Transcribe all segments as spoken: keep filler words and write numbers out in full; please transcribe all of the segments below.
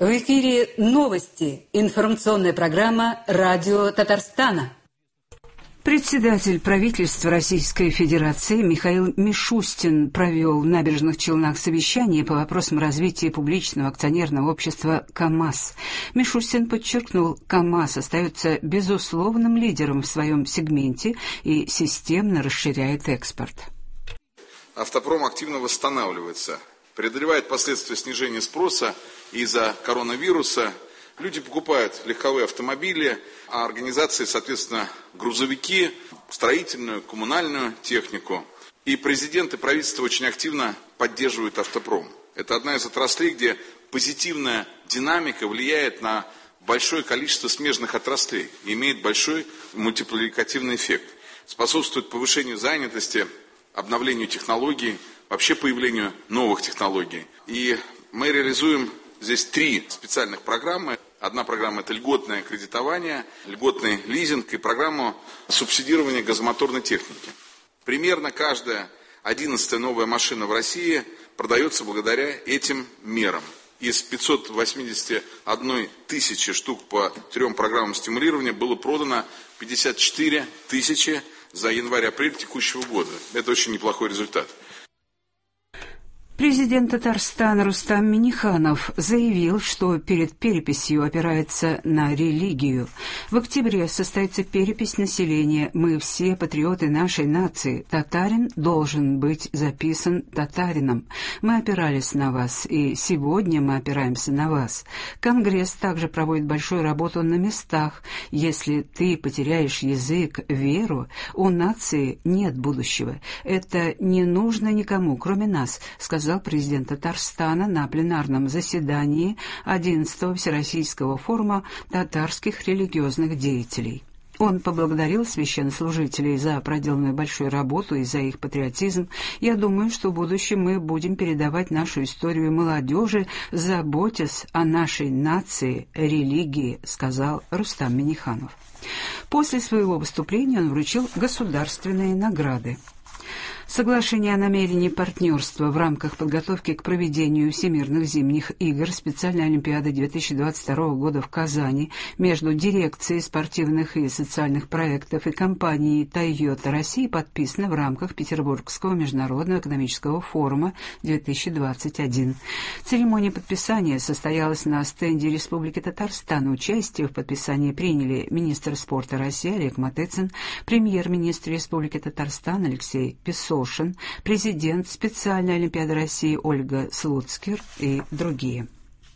В эфире новости. Информационная программа «Радио Татарстана». Председатель правительства Российской Федерации Михаил Мишустин провел в Набережных Челнах совещание по вопросам развития публичного акционерного общества «КамАЗ». Мишустин подчеркнул, КамАЗ остается безусловным лидером в своем сегменте и системно расширяет экспорт. Автопром активно восстанавливается, преодолевает последствия снижения спроса из-за коронавируса. Люди покупают легковые автомобили, а организации, соответственно, грузовики, строительную, коммунальную технику. И президент и правительство очень активно поддерживают автопром. Это одна из отраслей, где позитивная динамика влияет на большое количество смежных отраслей и имеет большой мультипликативный эффект. Способствует повышению занятости, обновлению технологий, вообще появлению новых технологий. И мы реализуем здесь три специальных программы. Одна программа – это льготное кредитование, льготный лизинг и программа субсидирования газомоторной техники. Примерно каждая одиннадцатая новая машина в России продается благодаря этим мерам. Из пятисот восьмидесяти одной тысячи штук по трем программам стимулирования было продано пятьдесят четыре тысячи за январь-апрель текущего года. Это очень неплохой результат. Президент Татарстана Рустам Минниханов заявил, что перед переписью опирается на религию. В октябре состоится перепись населения. Мы все патриоты нашей нации. Татарин должен быть записан татарином. Мы опирались на вас, и сегодня мы опираемся на вас. Конгресс также проводит большую работу на местах. Если ты потеряешь язык, веру, у нации нет будущего. Это не нужно никому, кроме нас, сказал сказал президент Татарстана на пленарном заседании одиннадцатого Всероссийского форума татарских религиозных деятелей. Он поблагодарил священнослужителей за проделанную большую работу и за их патриотизм. «Я думаю, что в будущем мы будем передавать нашу историю молодежи, заботясь о нашей нации, религии», сказал Рустам Минниханов. После своего выступления он вручил государственные награды. Соглашение о намерении партнерства в рамках подготовки к проведению Всемирных зимних игр специальной Олимпиады две тысячи двадцать второго года в Казани между дирекцией спортивных и социальных проектов и компанией «Тойота России» подписано в рамках Петербургского международного экономического форума две тысячи двадцать один. Церемония подписания состоялась на стенде Республики Татарстан. Участие в подписании приняли министр спорта России Олег Матыцин, премьер-министр Республики Татарстан Алексей Песов, президент специальной Олимпиады России Ольга Слуцкер и другие.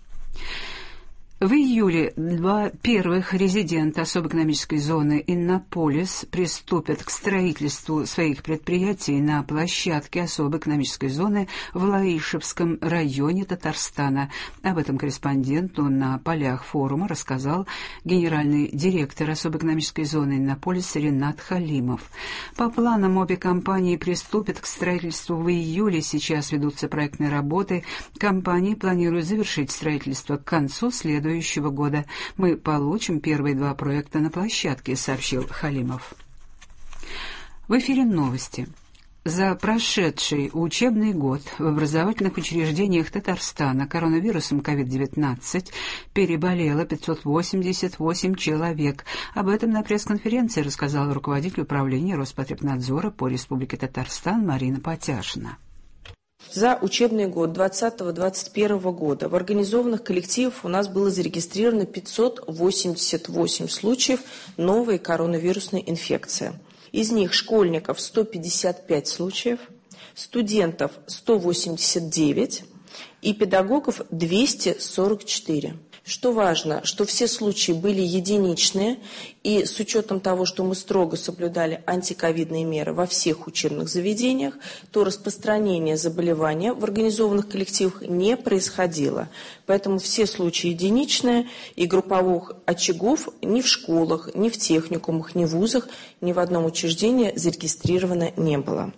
В июле два первых резидента особой экономической зоны Иннополис приступят к строительству своих предприятий на площадке особой экономической зоны в Лаишевском районе Татарстана. Об этом корреспонденту на полях форума рассказал генеральный директор особой экономической зоны Иннополис Ренат Халимов. По планам обе компании приступят к строительству в июле. Сейчас ведутся проектные работы. Компании планируют завершить строительство к концу следующего года. Мы получим первые два проекта на площадке, сообщил Халимов. В эфире новости. За прошедший учебный год в образовательных учреждениях Татарстана коронавирусом ковид девятнадцать переболело пятьсот восемьдесят восемь человек. Об этом на пресс-конференции рассказал руководитель управления Роспотребнадзора по Республике Татарстан Марина Потяшина. За учебный год двадцатого двадцать первого года в организованных коллективах у нас было зарегистрировано пятьсот восемьдесят восемь случаев новой коронавирусной инфекции. Из них школьников сто пятьдесят пять случаев, студентов сто восемьдесят девять и педагогов двести сорок четыре. Что важно, что все случаи были единичные, и с учетом того, что мы строго соблюдали антиковидные меры во всех учебных заведениях, то распространение заболевания в организованных коллективах не происходило. Поэтому все случаи единичные, и групповых очагов ни в школах, ни в техникумах, ни в вузах, ни в одном учреждении зарегистрировано не было.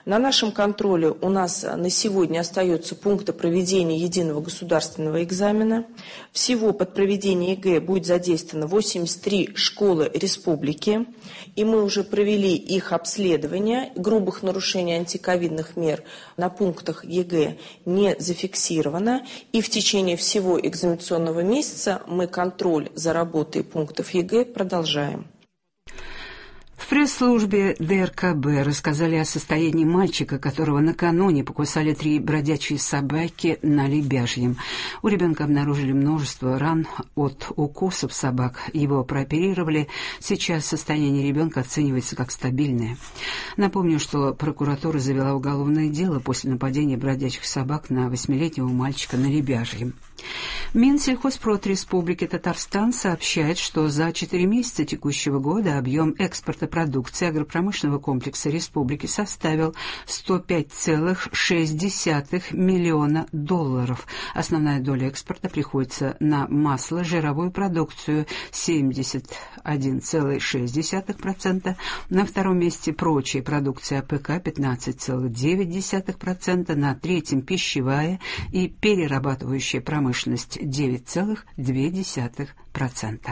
На нашем контроле у нас на сегодня остаются пункты проведения единого государственного экзамена. Всего под проведение ЕГЭ будет задействовано восемьдесят три школы республики, и мы уже провели их обследование. Грубых нарушений антиковидных мер на пунктах ЕГЭ не зафиксировано, и в течение всего экзаменационного месяца мы контроль за работой пунктов ЕГЭ продолжаем. В пресс-службе дэ эр ка бэ рассказали о состоянии мальчика, которого накануне покусали три бродячие собаки на Лебяжьем. У ребенка обнаружили множество ран от укусов собак. Его прооперировали. Сейчас состояние ребенка оценивается как стабильное. Напомню, что прокуратура завела уголовное дело после нападения бродячих собак на восьмилетнего мальчика на Лебяжьем. Минсельхозпрод Республики Татарстан сообщает, что за четыре месяца текущего года объем экспорта продукции агропромышленного комплекса республики составил сто пять целых шесть десятых миллиона долларов. Основная доля экспорта приходится на масло, жировую продукцию семьдесят один целых шесть десятых процента, на втором месте прочая продукция а пэ ка пятнадцать целых девять десятых процента, на третьем пищевая и перерабатывающая промышленность девять целых две десятых процента.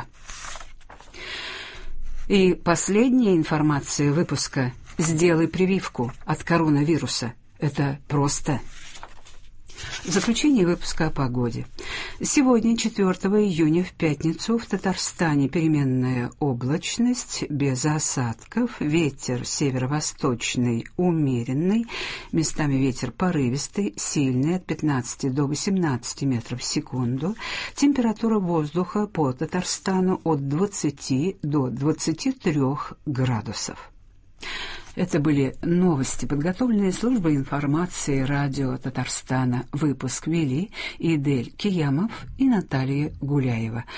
И последняя информация выпуска: сделай прививку от коронавируса. Это просто. Заключение выпуска о погоде. Сегодня, четвёртого июня, в пятницу, в Татарстане переменная облачность, без осадков, ветер северо-восточный умеренный, местами ветер порывистый, сильный, от пятнадцати до восемнадцати метров в секунду. Температура воздуха по Татарстану от двадцати до двадцати трёх градусов. Это были новости, подготовленные службой информации радио Татарстана. Выпуск вели Идель Киямов и Наталья Гуляева.